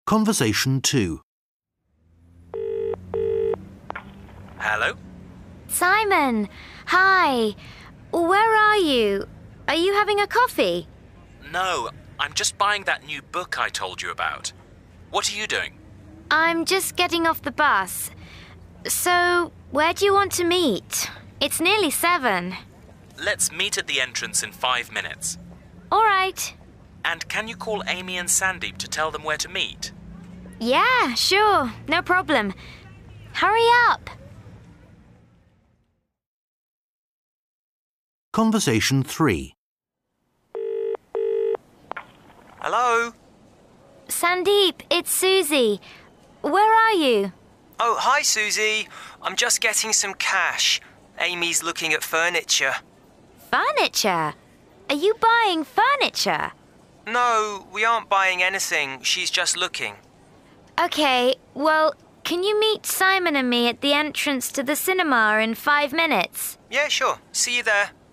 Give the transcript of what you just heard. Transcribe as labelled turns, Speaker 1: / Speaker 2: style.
Speaker 1: Conversation 2.
Speaker 2: Hello?
Speaker 3: Simon, hi. Where are you? Are you having a coffee?
Speaker 2: No, I'm just buying that new book I told you about. What are you doing?
Speaker 3: I'm just getting off the bus. So, where do you want to meet? It's nearly 7.
Speaker 2: Let's meet at the entrance in 5 minutes.
Speaker 3: All right.
Speaker 2: And can you call Amy and Sandeep to tell them where to meet?
Speaker 3: Yeah, sure. No problem. Hurry up.
Speaker 1: Conversation 3.
Speaker 4: Hello?
Speaker 3: Sandeep, it's Susie. Where are you?
Speaker 4: Oh, hi, Susie. I'm just getting some cash. Amy's looking at furniture.
Speaker 3: Furniture? Are you buying furniture?
Speaker 4: No, we aren't buying anything. She's just looking.
Speaker 3: Okay, well, can you meet Simon and me at the entrance to the cinema in 5 minutes?
Speaker 4: Yeah, sure. See you there.